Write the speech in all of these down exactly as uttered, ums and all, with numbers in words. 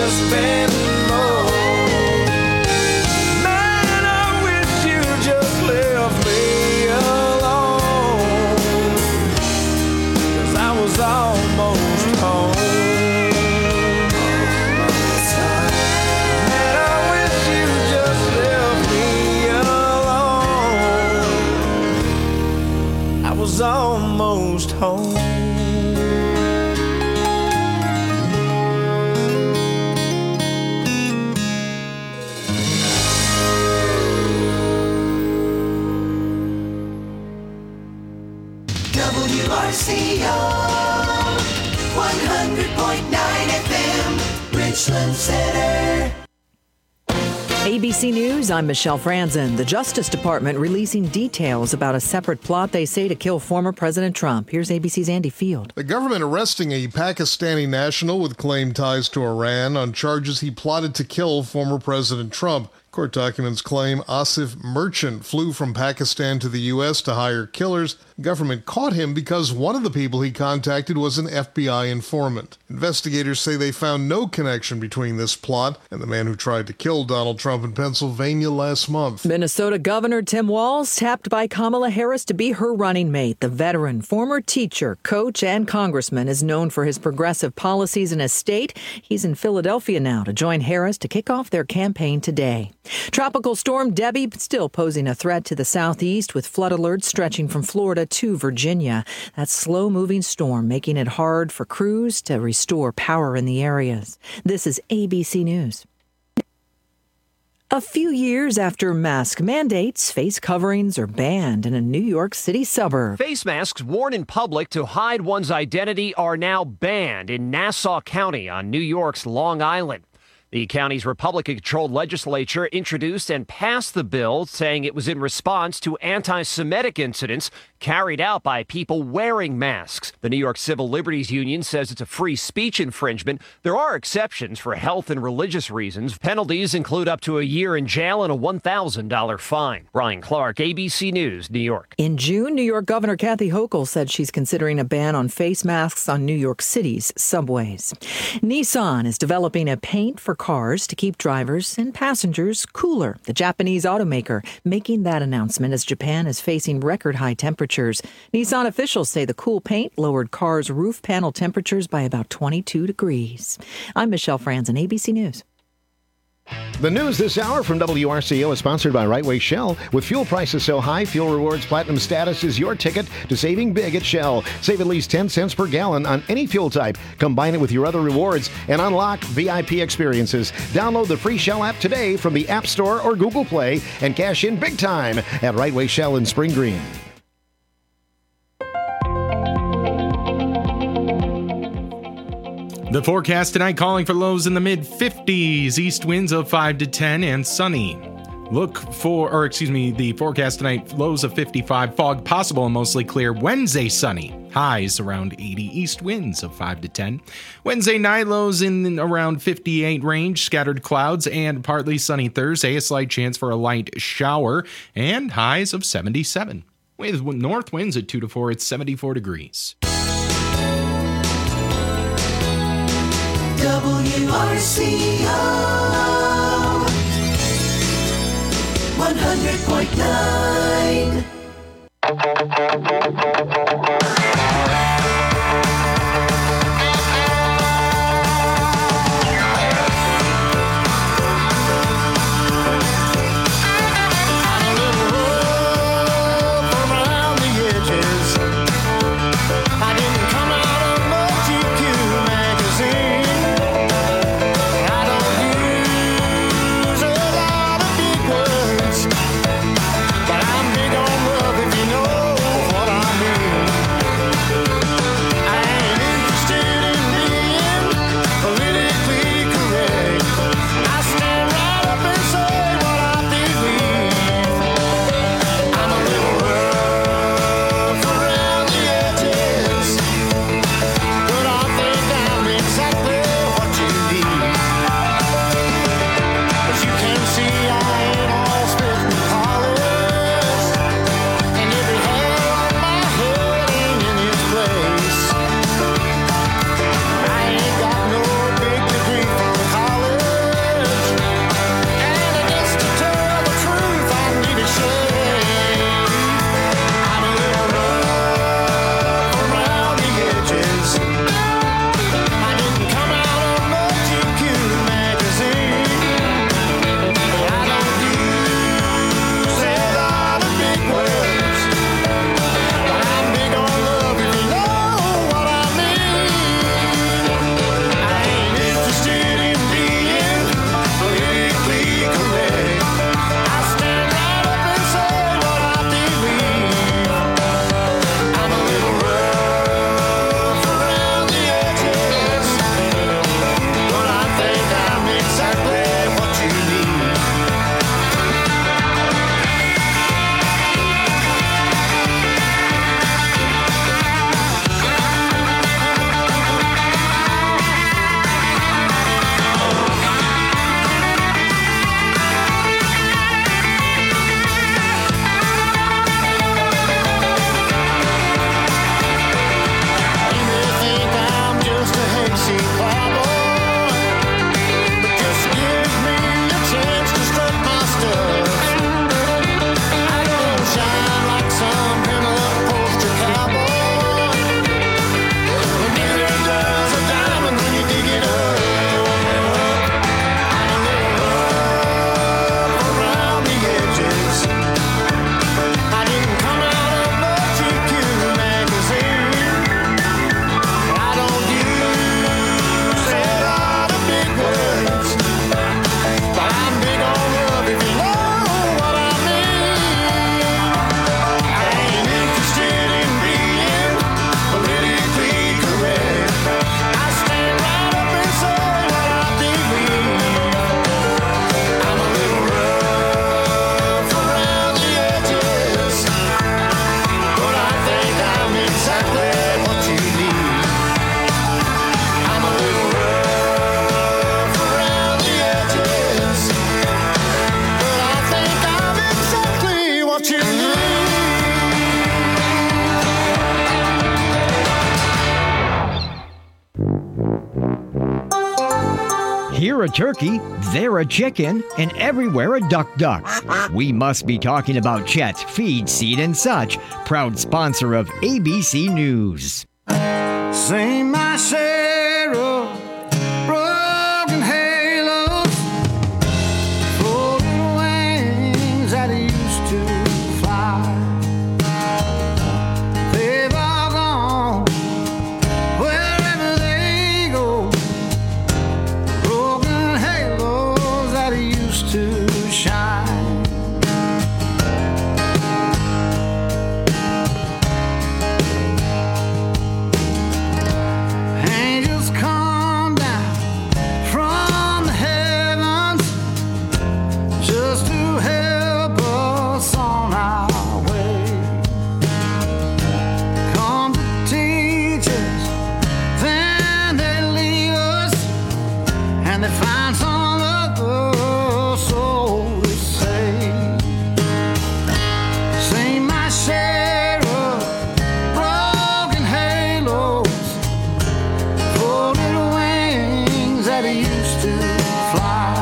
spend more. Man, I wish you just left me alone, 'cause I was almost home. Man, I wish you just left me alone. I was almost home. W R C O one hundred point nine F M, Richland Center. A B C News, I'm Michelle Franzen. The Justice Department releasing details about a separate plot they say to kill former President Trump. Here's A B C's Andy Field. The government arresting a Pakistani national with claimed ties to Iran on charges he plotted to kill former President Trump. Court documents claim Asif Merchant flew from Pakistan to the U S to hire killers. The government caught him because one of the people he contacted was an F B I informant. Investigators say they found no connection between this plot and the man who tried to kill Donald Trump in Pennsylvania last month. Minnesota Governor Tim Walz tapped by Kamala Harris to be her running mate. The veteran, former teacher, coach, and congressman is known for his progressive policies in his state. He's in Philadelphia now to join Harris to kick off their campaign today. Tropical storm Debbie still posing a threat to the southeast with flood alerts stretching from Florida to Virginia. That slow-moving storm making it hard for crews to restore power in the areas. This is A B C News. A few years after mask mandates, face coverings are banned in a New York City suburb. Face masks worn in public to hide one's identity are now banned in Nassau County on New York's Long Island. The county's Republican-controlled legislature introduced and passed the bill, saying it was in response to anti-Semitic incidents carried out by people wearing masks. The New York Civil Liberties Union says it's a free speech infringement. There are exceptions for health and religious reasons. Penalties include up to a year in jail and a one thousand dollars fine. Brian Clark, A B C News, New York. In June, New York Governor Kathy Hochul said she's considering a ban on face masks on New York City's subways. Nissan is developing a paint for cars to keep drivers and passengers cooler. The Japanese automaker making that announcement as Japan is facing record high temperatures. Nissan officials say the cool paint lowered cars' roof panel temperatures by about twenty-two degrees. I'm Michelle Franzen, A B C News. The news this hour from W R C O is sponsored by Right Way Shell. With fuel prices so high, Fuel Rewards Platinum status is your ticket to saving big at Shell. Save at least ten cents per gallon on any fuel type. Combine it with your other rewards and unlock V I P experiences. Download the free Shell app today from the App Store or Google Play and cash in big time at Right Way Shell in Spring Green. The forecast tonight calling for lows in the mid fifties, east winds of five to ten, and sunny. Look for, or excuse me, the forecast tonight, lows of fifty-five, fog possible and mostly clear. Wednesday, sunny, highs around eighty, east winds of five to ten. Wednesday night, lows in around fifty-eight range, scattered clouds, and partly sunny Thursday, a slight chance for a light shower, and highs of seventy-seven. With north winds at two to four, it's seventy-four degrees. W R C O one hundred point nine. But I'm big on love, if you know what I mean. Here a turkey, there a chicken, and everywhere a duck duck. We must be talking about Chet Feed, Seed and Such, proud sponsor of A B C News. Sing my share of broken halos, floating wings that used to fly. They've all gone wherever they go. Broken halos that used to shine. Angels come down from the heavens just to help us on our way. Come to teach us, then they leave us, and they find some other soul to save. Sing my share of broken halos, folded wings that used to fly.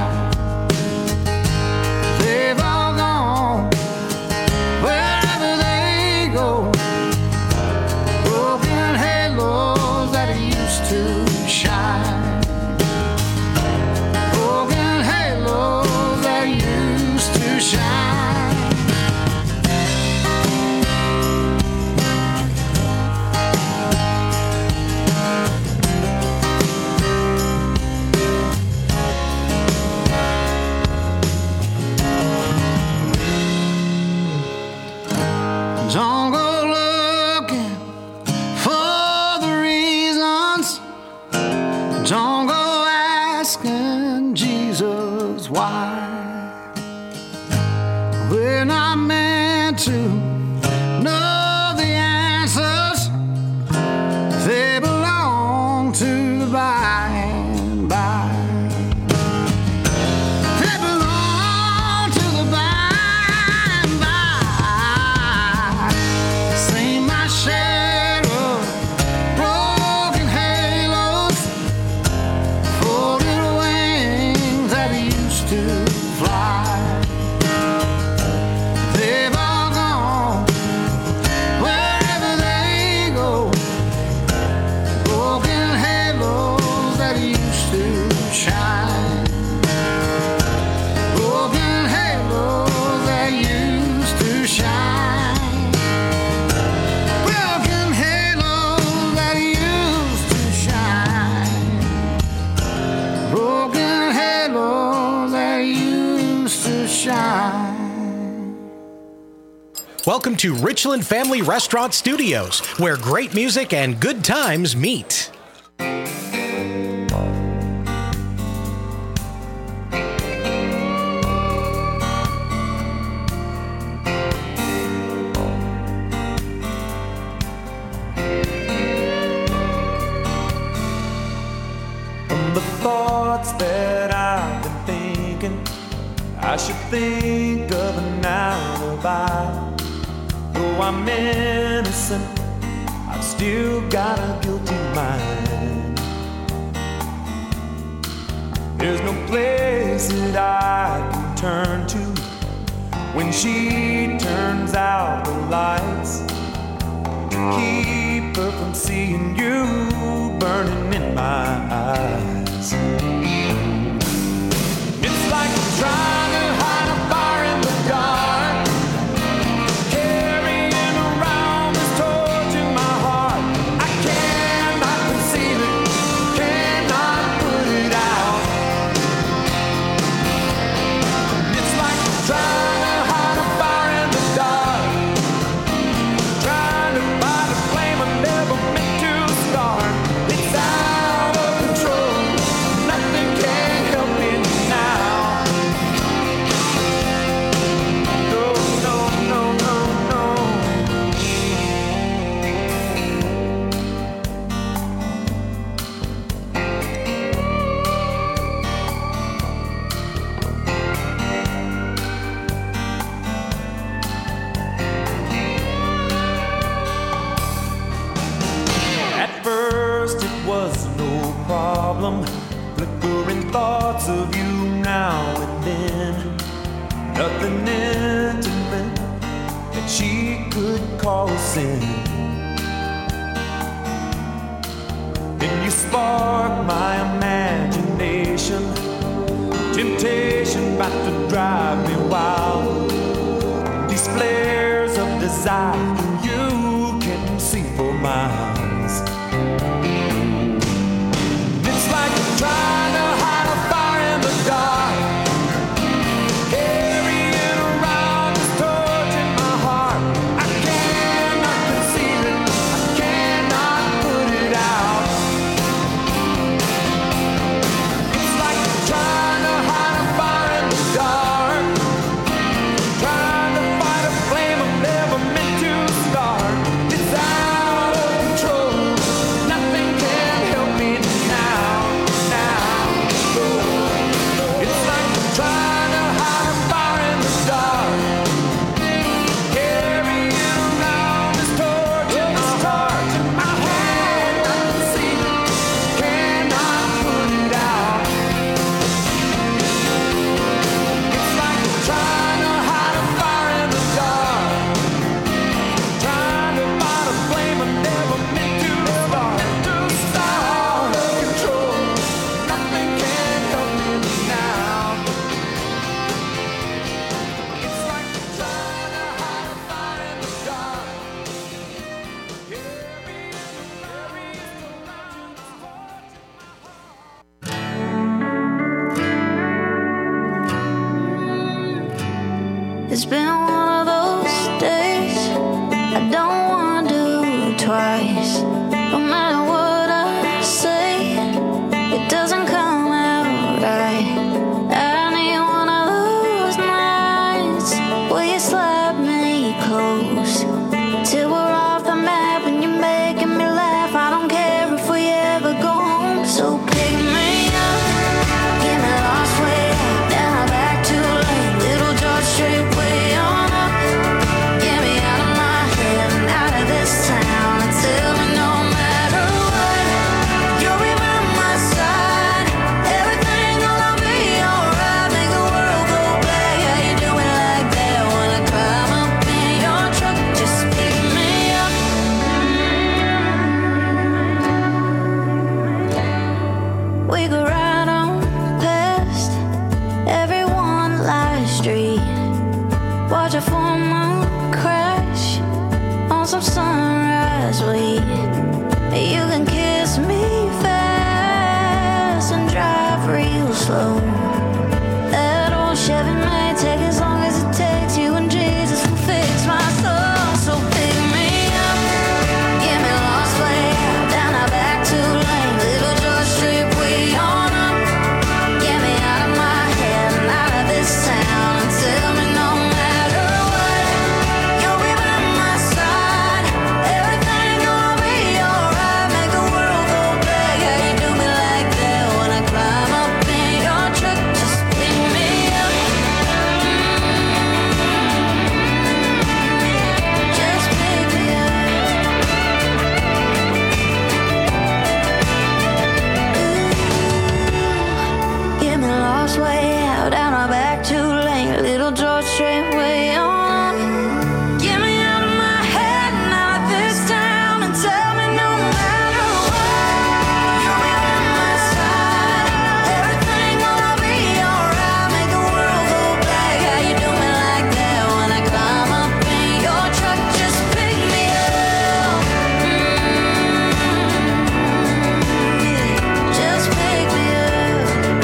They've all gone wherever they go. Broken halos that used to shine. Broken halos that used to shine. Don't go looking for the reasons. Don't go asking Jesus why. We're not meant to know the answers. They belong to the by and by. They belong to the by and by. Sing my share of broken halos, folded wings that used to fly. They've all gone wherever they go. Broken halos that used to shine. Broken halos that used to shine. Broken halos that used to shine. Broken halos that used to shine. Welcome to Richland Family Restaurant Studios, where great music and good times meet. From the thoughts that I've been thinking, I should think of an alibi. Though I'm innocent, I've still got a guilty mind. There's no place that I can turn to when she turns out the lights to keep her from seeing you burning in my eyes. It's like I'm trying to hide a fire in the dark, carrying around this torch in my heart. I cannot conceal it, cannot put it out. It's like I'm trying to hide a fire in the dark, trying to fight a flame I never meant to start. It's out of control, nothing can help me now. No, no, no, no, no. At first it was no problem, flickering thoughts of you now and then. Nothing intimate that she could call sin. Then you spark my imagination, temptation about to drive me wild. These flares of desire you can see for miles. It's like you're trying to hide a fire in the dark, carrying around this torch in my heart. I cannot conceal it, I cannot put it out. It's like you're trying to hide a fire in the dark, trying to fight a flame I've never meant to start. It's out of control, nothing can help me now, now. It's like you're trying to hide a fire in the dark, carrying around this torch in my heart. I cannot see it, cannot put it out. It's like you're trying to hide a fire in the dark, trying to fight a flame I never meant to start. To start out of control, nothing can help me now. It's like you're trying to hide a fire in the dark, carrying around this torch in my heart. It's been one of those days I don't want to do twice. No matter what I say, it doesn't come out right. I need one of those nights where you slap me close till we're off the map and you're making me laugh. I don't care if we ever go home. So pick me up, get me lost way out, then I'm back too late. Little George Street way on up. Get me out of my head and out of this town and tell me no matter what, you'll be by my side. Everything gonna be alright. Make the world go black. Yeah, you do it like that when I climb up in your truck. Just pick me up. We could ride on past every one live street, watch a full moon crash on some sunrise weed. You can kiss me fast and drive real slow. That old Chevy may take as long as it takes. You and Jesus will fix my soul. So pick me up, get me lost way out, down our back two lane. Little George Street way on up. Get me out of my head and out of this town and tell me no matter what, you'll be by my side. Everything gonna be alright. Make the world go black. Yeah, you do me like that when I climb up in your truck. Just pick me up. Just pick me up. Get me lost way out, down our back two lane. Little George Street way on. Get me out of my head and out of this town and tell me no matter what, you'll be by my side. Everything gonna be alright. Make the world go black. Yeah, you do me like that when I climb up in your truck. Just pick me up. Mm, Just pick me up.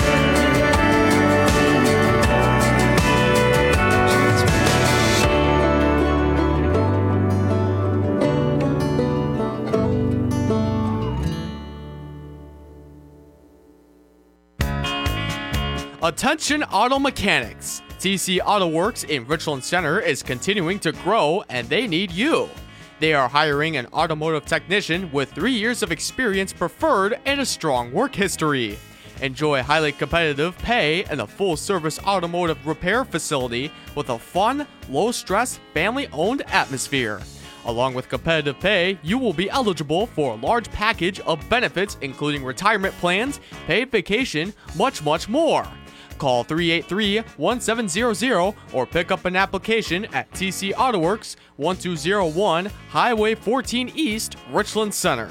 Attention auto mechanics. T C Auto Works in Richland Center is continuing to grow and they need you. They are hiring an automotive technician with three years of experience preferred and a strong work history. Enjoy highly competitive pay and a full-service automotive repair facility with a fun, low-stress, family-owned atmosphere. Along with competitive pay, you will be eligible for a large package of benefits including retirement plans, paid vacation, much, much more. Call three eight three, one seven zero zero or pick up an application at T C Auto Works, one two zero one Highway fourteen East, Richland Center.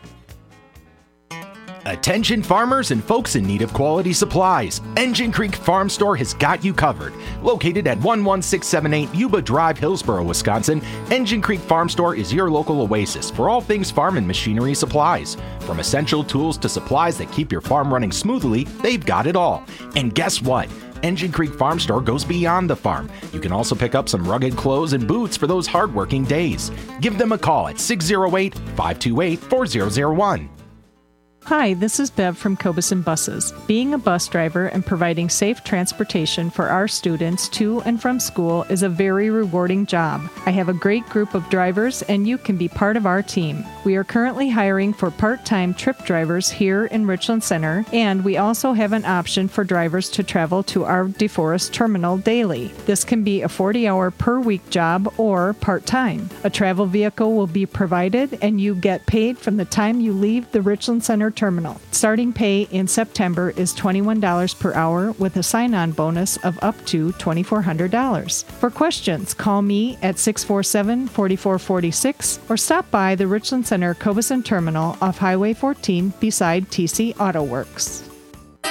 Attention farmers and folks in need of quality supplies. Engine Creek Farm Store has got you covered. Located at one one six seven eight Yuba Drive, Hillsboro, Wisconsin, Engine Creek Farm Store is your local oasis for all things farm and machinery supplies. From essential tools to supplies that keep your farm running smoothly, they've got it all. And guess what? Engine Creek Farm Store goes beyond the farm. You can also pick up some rugged clothes and boots for those hardworking days. Give them a call at six oh eight, five two eight, four zero zero one. Hi, this is Bev from Cobeson Buses. Being a bus driver and providing safe transportation for our students to and from school is a very rewarding job. I have a great group of drivers and you can be part of our team. We are currently hiring for part-time trip drivers here in Richland Center, and we also have an option for drivers to travel to our DeForest terminal daily. This can be a forty-hour per week job or part-time. A travel vehicle will be provided and you get paid from the time you leave the Richland Center terminal. Starting pay in September is twenty-one dollars per hour with a sign-on bonus of up to twenty-four hundred dollars. For questions, call me at six four seven, four four four six or stop by the Richland Center Cobeson Terminal off Highway fourteen beside T C Auto Works. one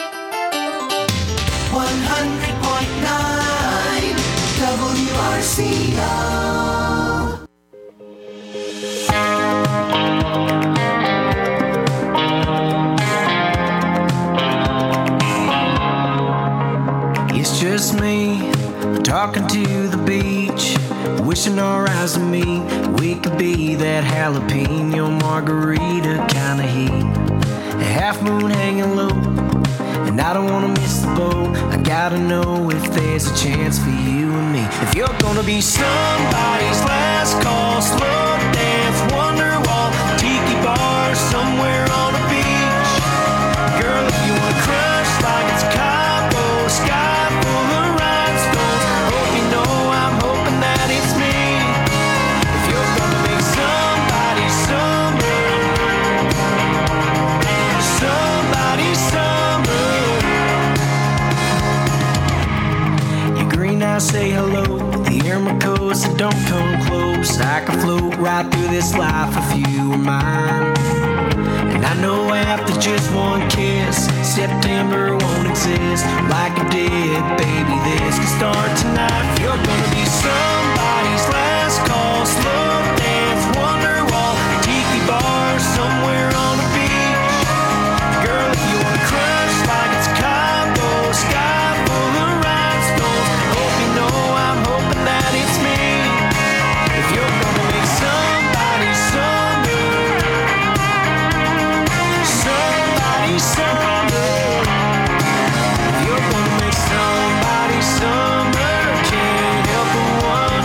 hundred point nine W R C O. It's just me talking to the beach, wishing our eyes to meet. We could be that jalapeno margarita kind of heat. A half moon hanging low, and I don't wanna miss the boat. I gotta know if there's a chance for you and me. If you're gonna be somebody's last call, slow dance, Wonderwall, tiki bar somewhere on a beach. Girl, if you wanna crush like it's Cabo, sky full of rhinestones, hope you know I'm hoping that it's me. If you're gonna make somebody summer, somebody summer. Your green eyes say hello, the air my codes that don't come close. I can float right through this life if you were mine. And I know after just one kiss, September won't exist like it did. Baby, this can start tonight. If you're gonna be somebody's last call, slow dance, Wonderwall, tiki bar somewhere on a beach. Girl, if you wanna crush like it's Cabo, sky full of rhinestones, hope you know I'm hoping that it's me. If you're gonna make somebody summer, somebody summer. If you're gonna make somebody summer, can't help but wonder.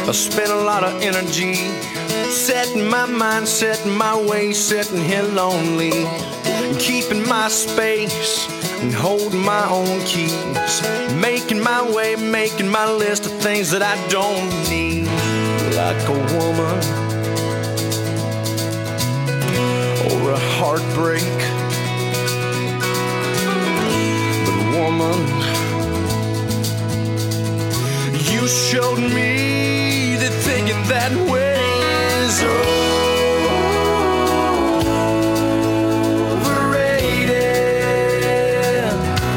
I spent a lot of energy setting my mind, setting my way, sitting here lonely, keeping my space and holding my own keys, making my way, making my list of things that I don't need, like a woman or a heartbreak. But woman, you showed me that thinking that way is overrated.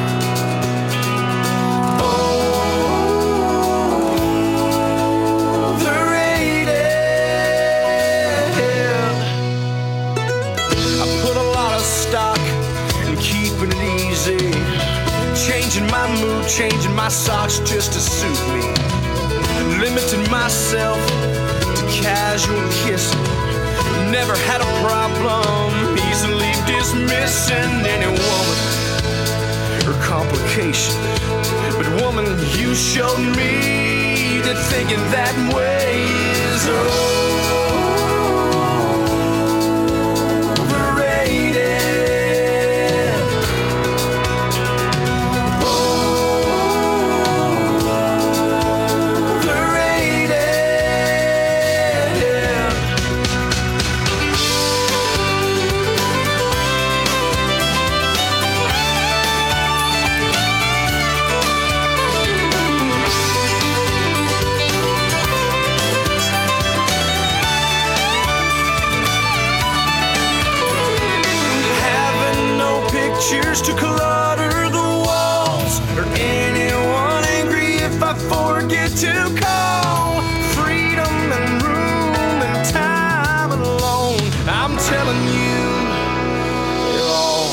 Overrated. I put a lot of stock in keeping it easy, changing my mood, changing my socks just to suit me, limiting myself to casual kissing. Never had a problem easily dismissing any woman or complication. But woman, you showed me that thinking that way is pictures to clutter the walls, or anyone angry if I forget to call. Freedom and room and time alone, I'm telling you it all.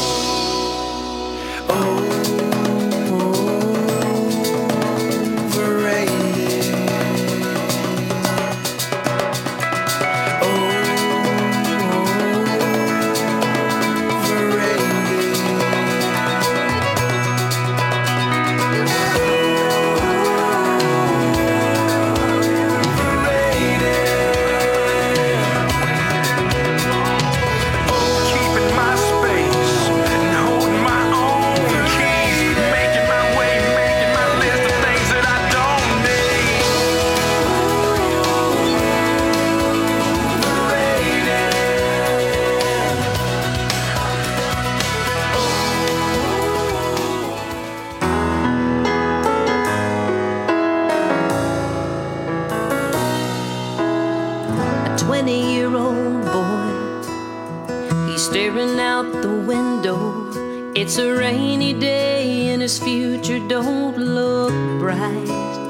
It's a rainy day and his future don't look bright.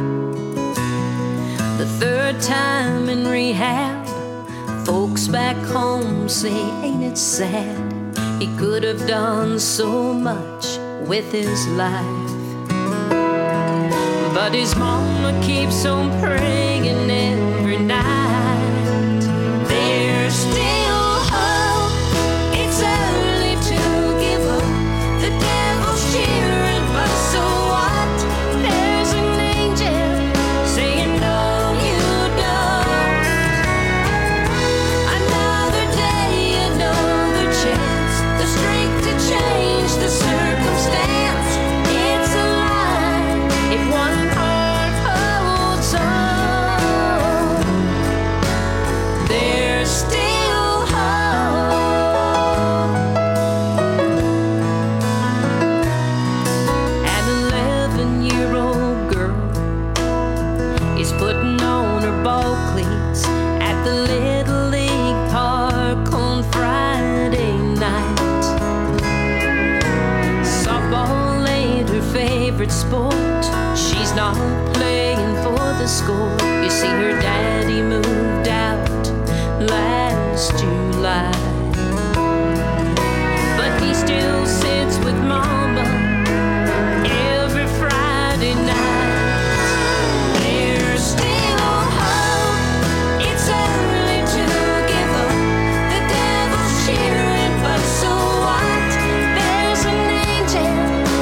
The third time in rehab, folks back home say, ain't it sad? He could have done so much with his life. But his mama keeps on praying every night. There's still hope. It's early to give up. The devil's cheering, but so what? There's an angel saying no, you don't. Another day, another chance, the strength to change the circumstance. It's a lie if one heart holds on. There's still hope. An eleven-year-old girl is putting on her ball cleats at the Little League Park on Friday night. Softball ain't her favorite sport. She's not playing for the score. You see, her daddy moved out last July, but he still sits with mama every Friday night. There's still hope. It's early to give up. The devil's cheering, but so what? There's an angel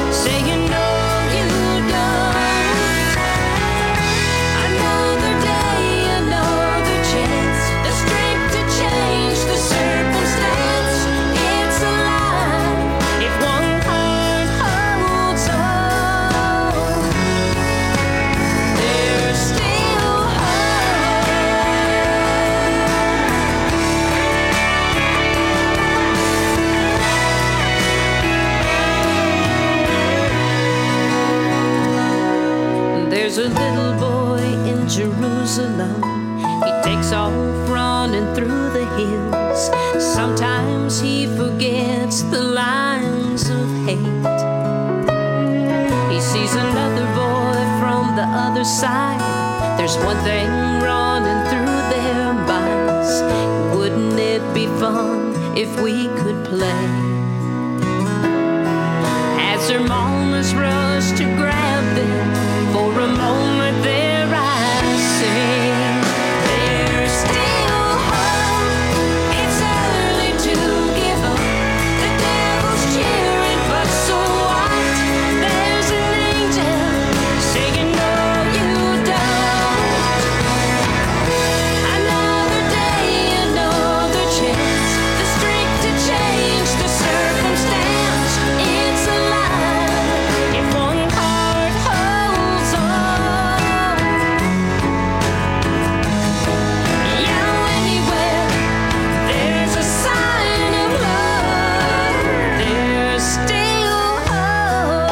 saying no, you don't. Another day, the lines of hate. He sees another boy from the other side. There's one thing running through their minds. Wouldn't it be fun if we could play? As their mamas rush to grab them, for a moment their eyes sing. There's still hope. It's early to give up. The devil's cheering, but so what? There's an angel saying no, you don't. Another day, another chance. The strength to change the circumstance. It's alive if one heart holds on. Yeah, anywhere there's a sign of love. There's still hope.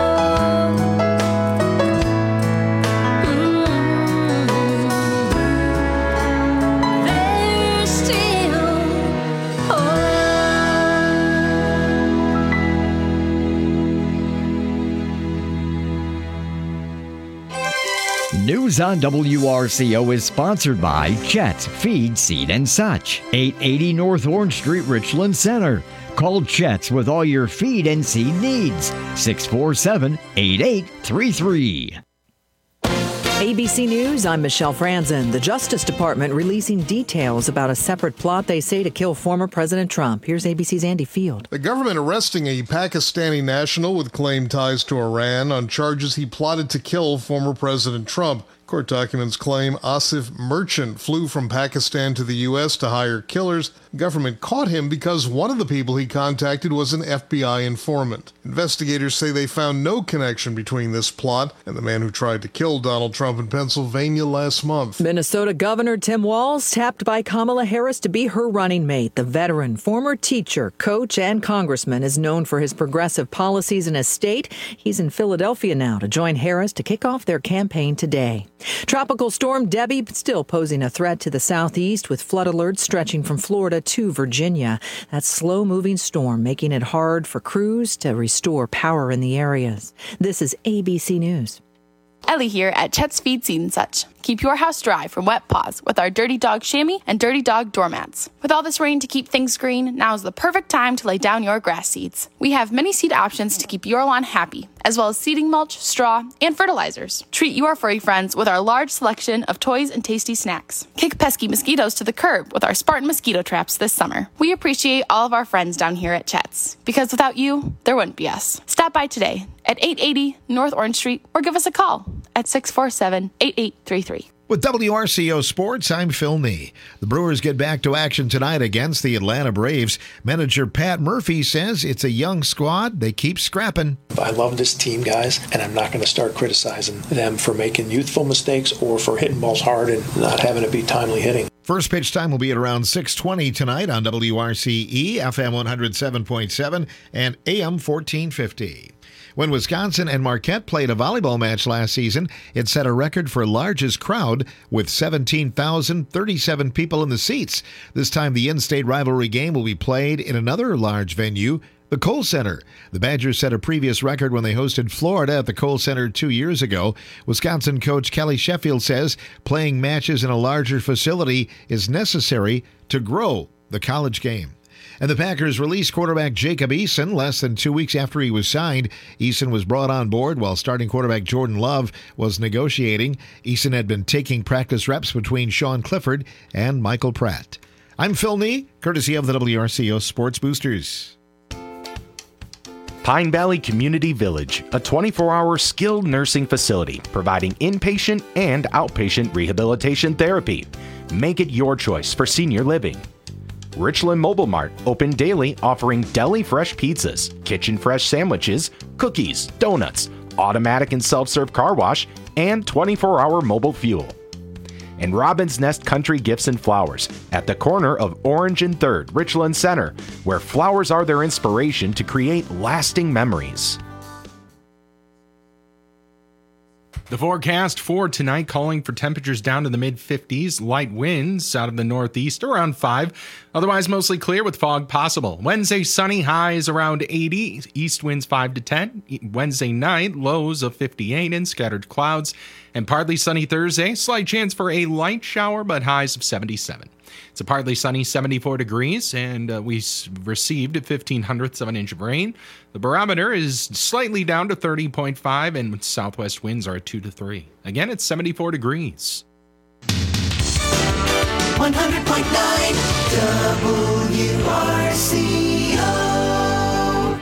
Mm. There's still hope. News on W R C O is sponsored by Chet's Feed, Seed, and Such, eight eighty North Orange Street, Richland Center. Call Chet's with all your feed and seed needs. six four seven, eight eight three three. A B C News, I'm Michelle Franzen. The Justice Department releasing details about a separate plot they say to kill former President Trump. Here's A B C's Andy Field. The government arresting a Pakistani national with claimed ties to Iran on charges he plotted to kill former President Trump. Court documents claim Asif Merchant flew from Pakistan to the U S to hire killers. The government caught him because one of the people he contacted was an F B I informant. Investigators say they found no connection between this plot and the man who tried to kill Donald Trump in Pennsylvania last month. Minnesota Governor Tim Walz tapped by Kamala Harris to be her running mate. The veteran, former teacher, coach, and congressman is known for his progressive policies in his state. He's in Philadelphia now to join Harris to kick off their campaign today. Tropical storm Debbie still posing a threat to the southeast with flood alerts stretching from Florida to Virginia. That slow-moving storm making it hard for crews to restore power in the areas. This is A B C News. Ellie here at Chet's Feed, Seed, and Such. Keep your house dry from wet paws with our Dirty Dog chamois and Dirty Dog doormats. With all this rain to keep things green, now is the perfect time to lay down your grass seeds. We have many seed options to keep your lawn happy, as well as seeding mulch, straw, and fertilizers. Treat your furry friends with our large selection of toys and tasty snacks. Kick pesky mosquitoes to the curb with our Spartan mosquito traps this summer. We appreciate all of our friends down here at Chet's, because without you, there wouldn't be us. Stop by today at eight eighty North Orange Street or give us a call at six four seven, eight eight three three. With W R C O Sports, I'm Phil Nee. The Brewers get back to action tonight against the Atlanta Braves. Manager Pat Murphy says it's a young squad. They keep scrapping. I love this team, guys, and I'm not going to start criticizing them for making youthful mistakes or for hitting balls hard and not having it be timely hitting. First pitch time will be at around six twenty tonight on W R C E, F M one oh seven point seven and A M fourteen fifty. When Wisconsin and Marquette played a volleyball match last season, it set a record for largest crowd with seventeen thousand thirty-seven people in the seats. This time the in-state rivalry game will be played in another large venue, the Kohl Center. The Badgers set a previous record when they hosted Florida at the Kohl Center two years ago. Wisconsin coach Kelly Sheffield says playing matches in a larger facility is necessary to grow the college game. And the Packers released quarterback Jacob Eason less than two weeks after he was signed. Eason was brought on board while starting quarterback Jordan Love was negotiating. Eason had been taking practice reps between Sean Clifford and Michael Pratt. I'm Phil Nee, courtesy of the W R C O Sports Boosters. Pine Valley Community Village, a twenty-four hour skilled nursing facility providing inpatient and outpatient rehabilitation therapy. Make it your choice for senior living. Richland Mobile Mart, open daily, offering deli fresh pizzas, kitchen fresh sandwiches, cookies, donuts, automatic and self-serve car wash, and twenty-four hour mobile fuel. And Robin's Nest Country Gifts and Flowers at the corner of Orange and third, Richland Center, where flowers are their inspiration to create lasting memories. The forecast for tonight calling for temperatures down to the mid fifties, light winds out of the northeast around five. Otherwise mostly clear with fog possible. Wednesday sunny, highs around eighty, east winds five to ten. Wednesday night lows of fifty-eight and scattered clouds. And partly sunny Thursday, slight chance for a light shower but highs of seventy-seven. It's a partly sunny seventy-four degrees, and uh, we s- received fifteen hundredths of an inch of rain. The barometer is slightly down to thirty point five, and southwest winds are at two to three. Again, it's seventy-four degrees. one hundred point nine W R C O.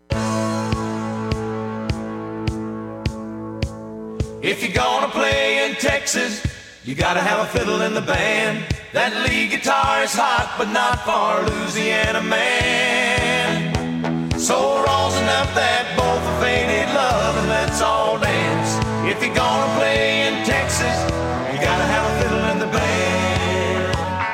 If you're gonna play in Texas, you gotta have a fiddle in the band. That lead guitar is hot, but not for Louisiana man. So rosin up that bowl for faded love and let's all dance. If you're gonna play in Texas, you gotta have a fiddle in the band.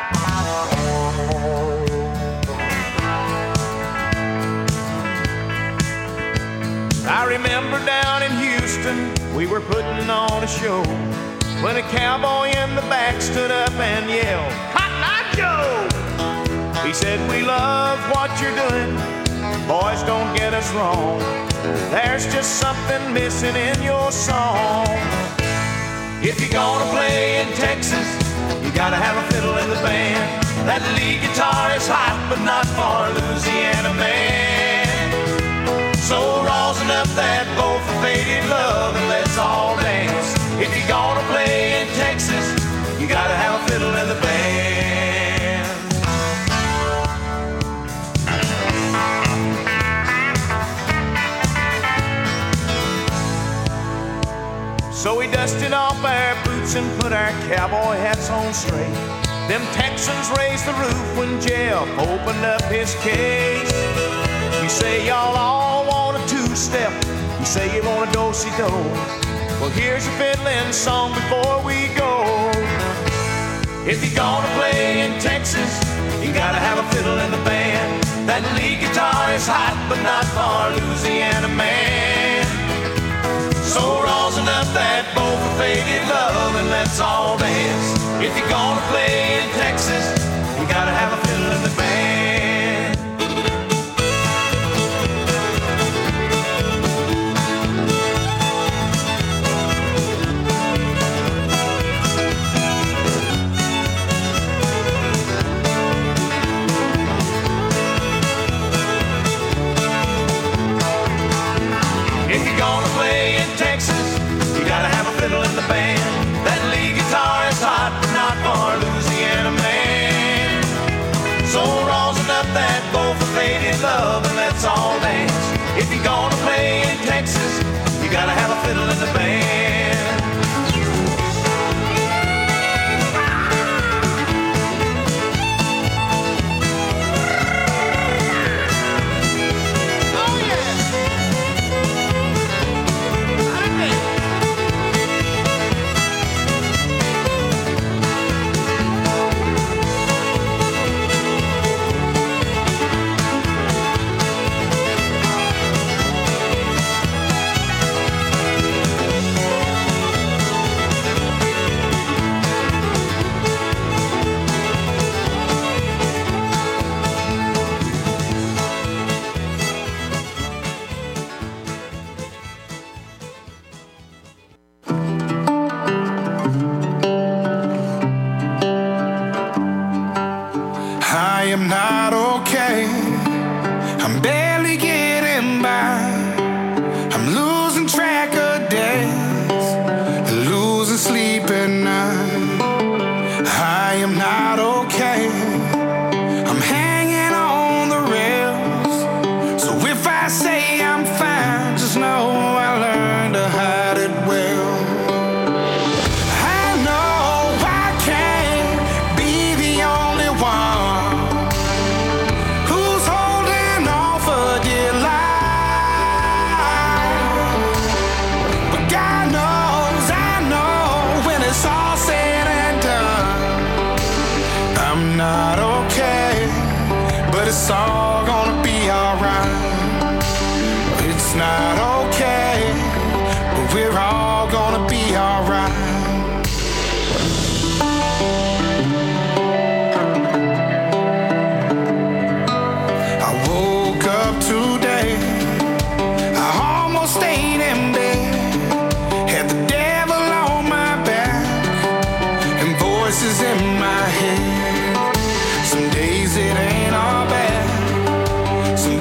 I remember down in Houston, we were putting on a show when a cowboy in the back stood up and yelled, Cotton Eye Joe! He said, we love what you're doing, boys, don't get us wrong. There's just something missing in your song. If you're gonna play in Texas, you gotta have a fiddle in the band. That lead guitar is hot, but not for Louisiana man. So rosin up that bowl for faded love and let's all dance. If you're gonna play in Texas, you gotta have a fiddle in the band. So we dusted off our boots and put our cowboy hats on straight. Them Texans raised the roof when Jeff opened up his case. You say y'all all want a two-step, you say you want a do-si-do. Well, here's a fiddling song before we go. If you're gonna play in Texas, you gotta have a fiddle in the band. That lead guitar is hot, but not for Louisiana man. So rosin up that bowl for faded love and let's all dance. If you're gonna play in Texas, you gotta have a fiddle in the band. If you're gonna play in Texas, you gotta have a fiddle in the band. That lead guitar is hot, but not for Louisiana man. So rosin up that bowl for faded love and let's all dance. If you're gonna play in Texas, you gotta have a fiddle in the band.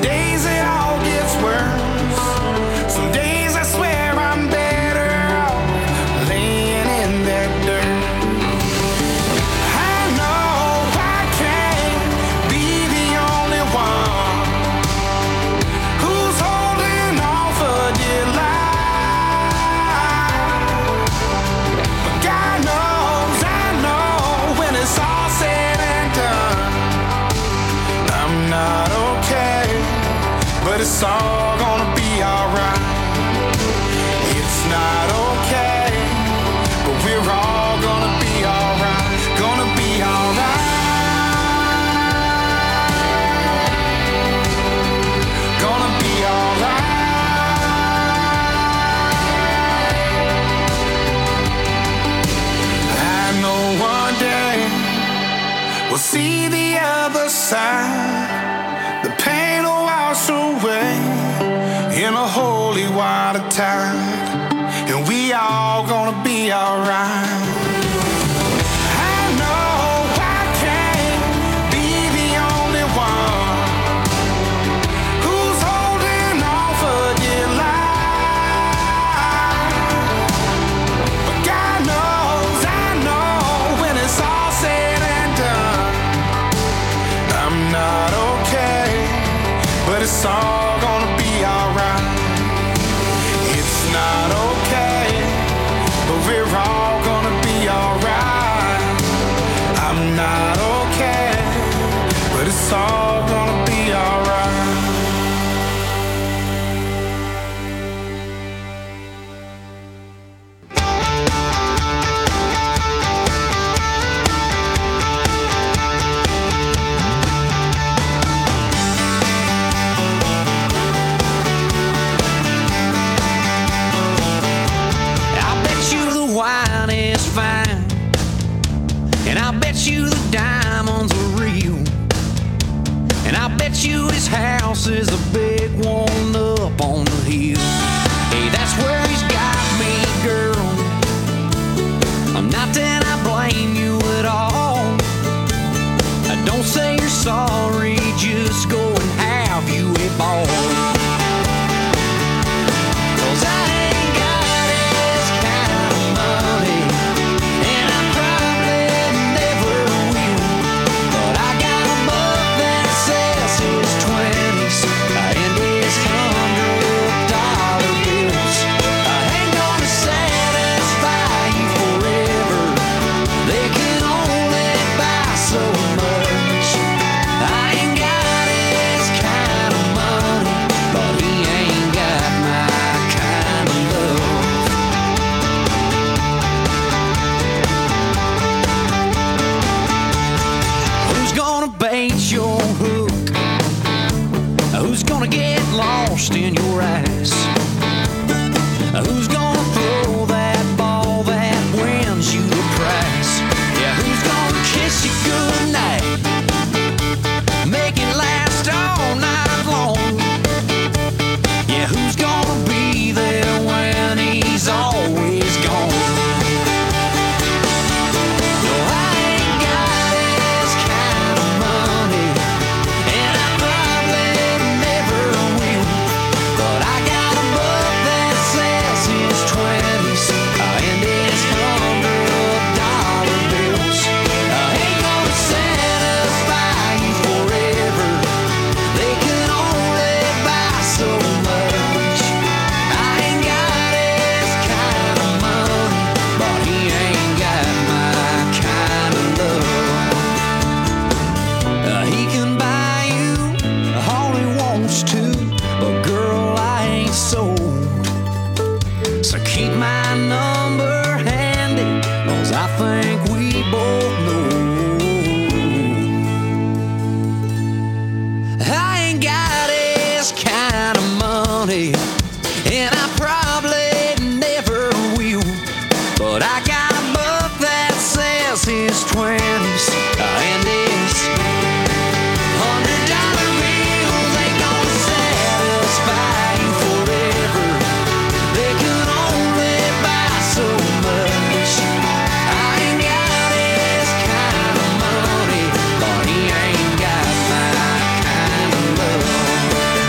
days it all gets worse. Some days I swear I'm better off laying in that dirt. I know I can't be the only one who's holding on for dear life. But God knows, I know when it's all said and done, I'm not okay, but it's all gonna be alright. It's not okay, but we're all gonna be alright. Gonna be alright. Gonna be alright. I know one day we'll see the other side. The pain will wash away in a holy water tide, and we all gonna be alright. I know I can't be the only one who's holding on for dear life. But God knows, I know when it's all said and done, I'm not okay, but it's all gonna be alright. It's not okay, but we're all gonna be alright. I'm not okay, but it's all gonna be alright. I bet you the wine is fine, and I bet you the diamonds are real, and I bet you his house is a big one up on the hill. Hey, that's where he's got me, girl. I'm not that I blame you at all. I don't say you're sorry, just go and have you a ball. 'Cause I ain't got his kind of money, and I probably never will. But I got a book that says his twenties and his hundred dollar bills. I ain't gonna satisfy you forever. They can only buy so much. I ain't got his kind of money, but he ain't got my kind of love. Who's gonna bait your hook? Who's gonna get lost in your eyes? Who's gonna throw that ball that wins you the prize? Yeah, who's gonna kiss you goodnight, make it last all night long? Yeah, who's gonna be there when he's always gone? No, I ain't got his kind of money, and I probably never will. But I got a book that says his twenties and his hundred dollar bills. I ain't gonna satisfy you forever. They can only buy so much. I ain't got his kind of money, but he ain't got my kind of love. Uh, he can buy you all he wants to, but girl, I ain't sold. So keep my number handy, 'cause I think we both know I ain't got his kind of money, and I probably never will. But I got a book that says his twenties and his hundred dollar bills ain't gonna satisfy you forever. They can only buy so much. I ain't got his kind of money, but he ain't got my kind of love.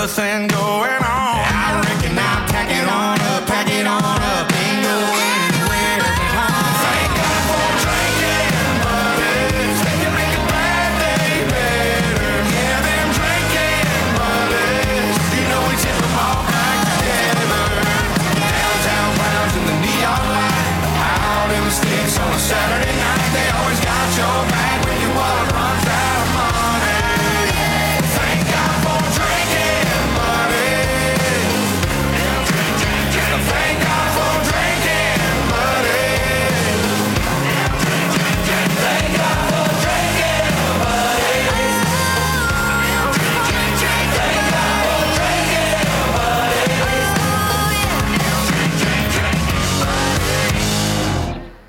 nothing going on. I reckon I'll pack it on up, pack it on up, ain't going anywhere belong. Thank God for drinking buddies. They can make a bad day better. Yeah, them drinking buddies. You know we tip them all back together. Downtown clowns in the neon light, out in the sticks on a Saturday night. They always got your back when your wallet runs out of money. Thank God for drinking buddies. Thank God for drinking buddies. Thank God for drinking buddies. Thank God for drinking buddies.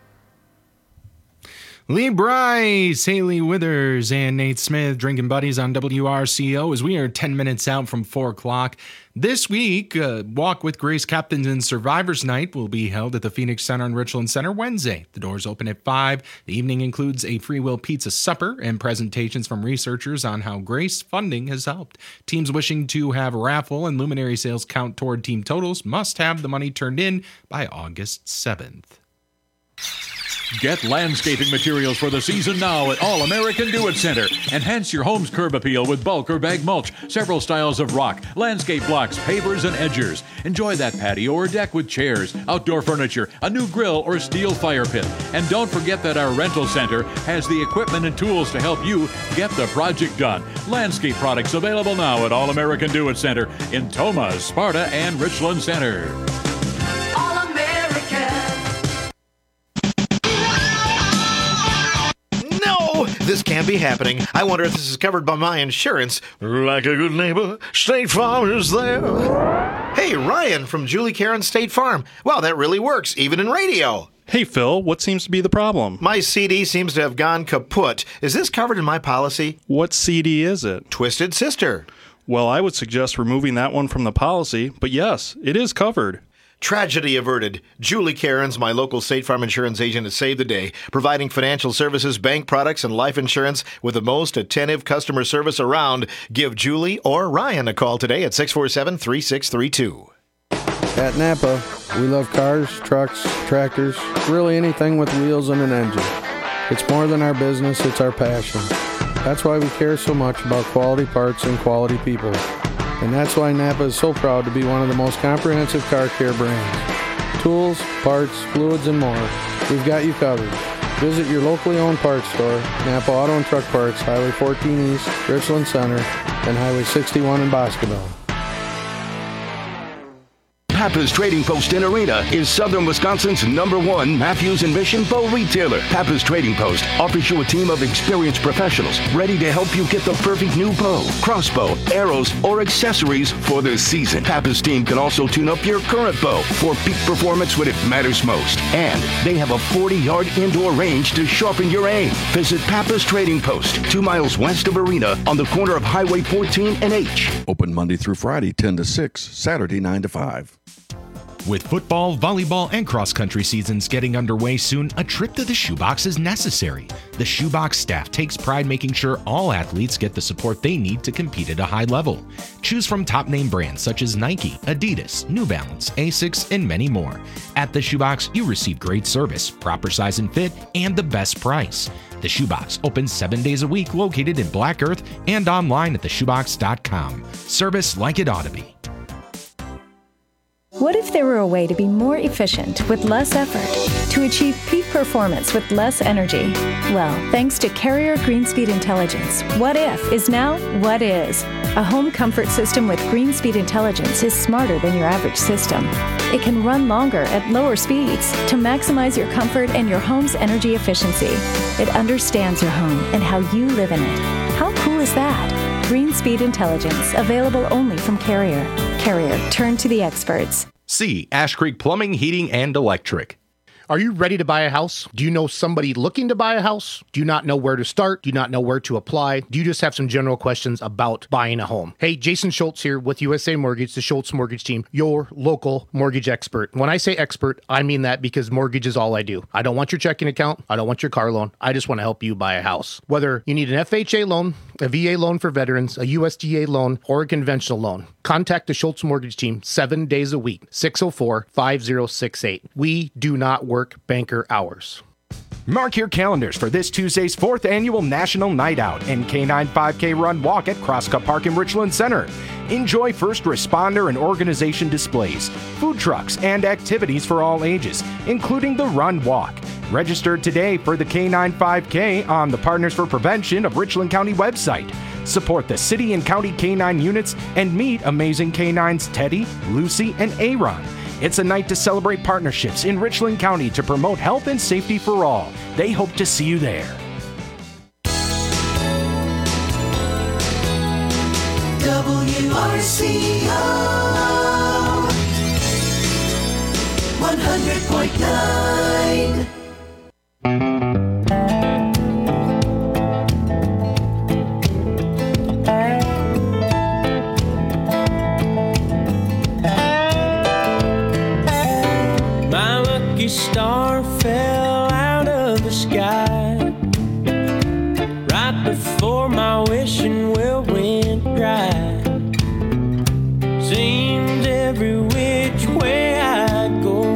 Lee Bryce, Haley Withers, and Nate Smith, drinking buddies on W R C O as we are ten minutes out from four o'clock. This week, uh, Walk with Grace Captains and Survivors Night will be held at the Phoenix Center in Richland Center Wednesday. The doors open at five. The evening includes a Free Will Pizza supper and presentations from researchers on how Grace funding has helped. Teams wishing to have raffle and luminary sales count toward team totals must have the money turned in by August seventh. Get landscaping materials for the season now at All American Do It Center. Enhance your home's curb appeal with bulk or bag mulch, several styles of rock, landscape blocks, pavers, and edgers. Enjoy that patio or deck with chairs, outdoor furniture, a new grill, or steel fire pit. And don't forget that our rental center has the equipment and tools to help you get the project done. Landscape products available now at All American Do It Center in Thomas, Sparta, and Richland Center. No, this can't be happening. I wonder if this is covered by my insurance. Like a good neighbor, State Farm is there. Hey, Ryan from Julie Karen State Farm. Wow, that really works, even in radio. Hey, Phil, what seems to be the problem? My C D seems to have gone kaput. Is this covered in my policy? What C D is it? Twisted Sister. Well, I would suggest removing that one from the policy, but yes, it is covered. Tragedy averted. Julie Cairns, my local State Farm insurance agent, has saved the day, providing financial services, bank products, and life insurance with the most attentive customer service around. Give Julie or Ryan a call today at six four seven, three six three two. At Napa, we love cars, trucks, tractors, really anything with wheels and an engine. It's more than our business, it's our passion. That's why we care so much about quality parts and quality people. And that's why Napa is so proud to be one of the most comprehensive car care brands. Tools, parts, fluids, and more. We've got you covered. Visit your locally owned parts store, Napa Auto and Truck Parts, Highway fourteen East, Richland Center, and Highway sixty-one in Boscoville. Pappas Trading Post in Arena is Southern Wisconsin's number one Matthews and Mission bow retailer. Pappas Trading Post offers you a team of experienced professionals ready to help you get the perfect new bow, crossbow, arrows, or accessories for this season. Pappas team can also tune up your current bow for peak performance when it matters most. And they have a forty-yard indoor range to sharpen your aim. Visit Pappas Trading Post, two miles west of Arena on the corner of Highway fourteen and H. Open Monday through Friday, ten to six, Saturday, nine to five. With football, volleyball, and cross-country seasons getting underway soon, a trip to the Shoebox is necessary. The Shoebox staff takes pride making sure all athletes get the support they need to compete at a high level. Choose from top-name brands such as Nike, Adidas, New Balance, Asics, and many more. At the Shoebox, you receive great service, proper size and fit, and the best price. The Shoebox opens seven days a week, located in Black Earth, and online at the shoebox dot com. Service like it ought to be. What if there were a way to be more efficient with less effort, to achieve peak performance with less energy? Well, thanks to Carrier Greenspeed Intelligence, What If is now What Is. A home comfort system with Greenspeed Intelligence is smarter than your average system. It can run longer at lower speeds to maximize your comfort and your home's energy efficiency. It understands your home and how you live in it. How cool is that? Greenspeed Intelligence, available only from Carrier. Carrier, turn to the experts. C. Ash Creek Plumbing, Heating, and Electric. Are you ready to buy a house? Do you know somebody looking to buy a house? Do you not know where to start? Do you not know where to apply? Do you just have some general questions about buying a home? Hey, Jason Schultz here with U S A Mortgage, the Schultz Mortgage Team, your local mortgage expert. When I say expert, I mean that because mortgage is all I do. I don't want your checking account. I don't want your car loan. I just want to help you buy a house. Whether you need an F H A loan, a V A loan for veterans, a U S D A loan, or a conventional loan, contact the Schultz Mortgage Team seven days a week, six oh four, five oh six eight. We do not work banker hours. Mark your calendars for this Tuesday's fourth annual National Night Out and K nine five K Run Walk at Crosscut Park in Richland Center. Enjoy first responder and organization displays, food trucks, and activities for all ages, including the Run Walk. Register today for the K nine five K on the Partners for Prevention of Richland County website. Support the city and county K nine units and meet amazing K nines Teddy, Lucy, and Aaron. It's a night to celebrate partnerships in Richland County to promote health and safety for all. They hope to see you there. W R C O one hundred point nine. My lucky star fell out of the sky right before my wishing well went dry. Seems every which way I go,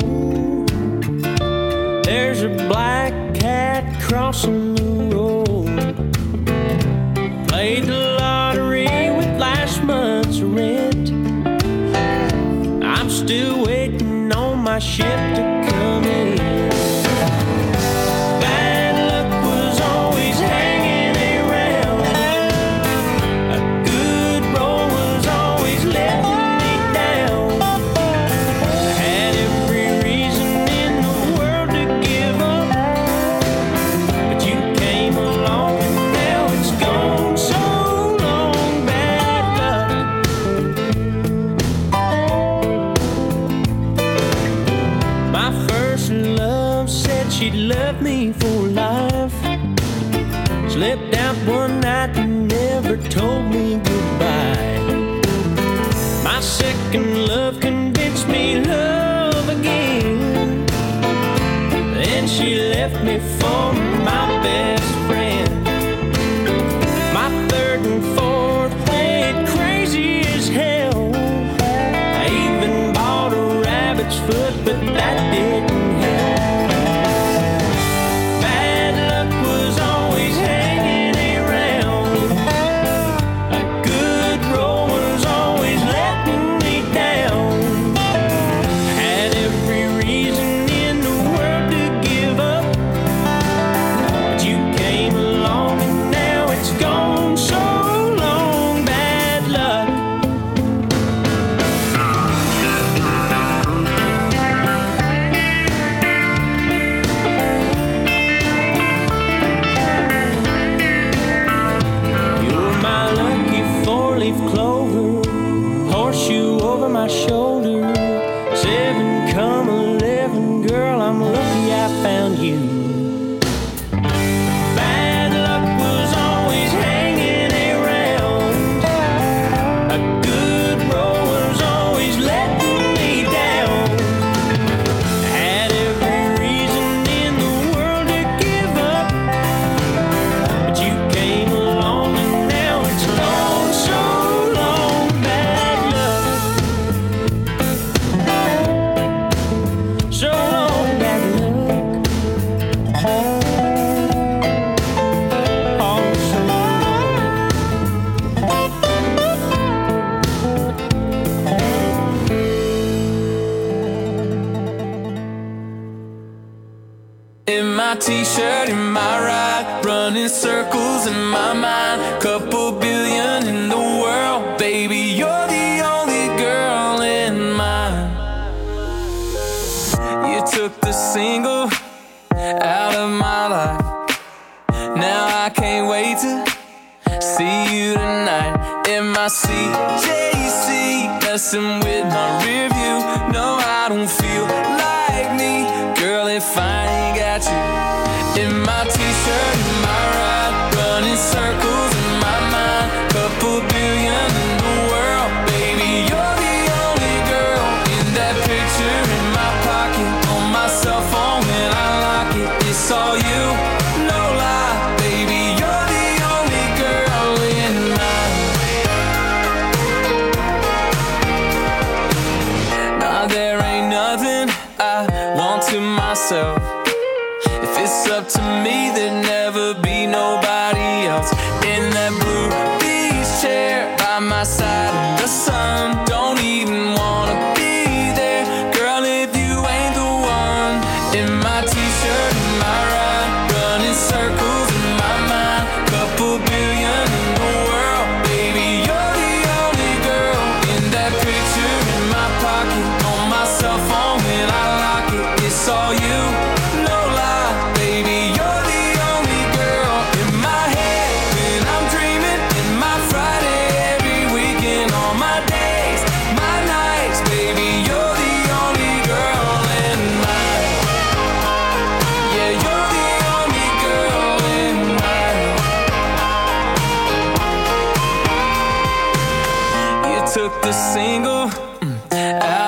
there's a black cat crossing the road. Played the lottery with last month's rent. I'm still waiting on my ship to come in. Bad luck was always hanging around. A good roll was always letting me down. I had every reason in the world to give up, but you came along and now it's gone so long. Bad luck. My first love said she'd love me for life. Slipped out one night and never told me goodbye. My second love convinced me love again. Then she left me for my best friend. My third and fourth played crazy as hell. I even bought a rabbit's foot, but that didn't help. Bad luck was always hanging around. A good roll was always letting me down. Had every reason in the world to give up, but you came along and now it's gone so long. Bad luck. You're my lucky four-leaf clover, horseshoe over my shoulder. Seven come eleven, girl, I'm lucky I found you. Bad luck was always hanging around. A good roll was always letting me down. Had every reason in the world to give up, but you came along and now it's gone so long. Bad luck. So long, bad luck. Oh, so In my t-shirt, in my ride, running circles in my mind. Couple billion in the world, baby, you're the only girl in mine. You took the single out of my life. Now I can't wait to see you tonight. In my C J C, messing with my rear view. No, I don't feel like me, girl, if I took the single mm, out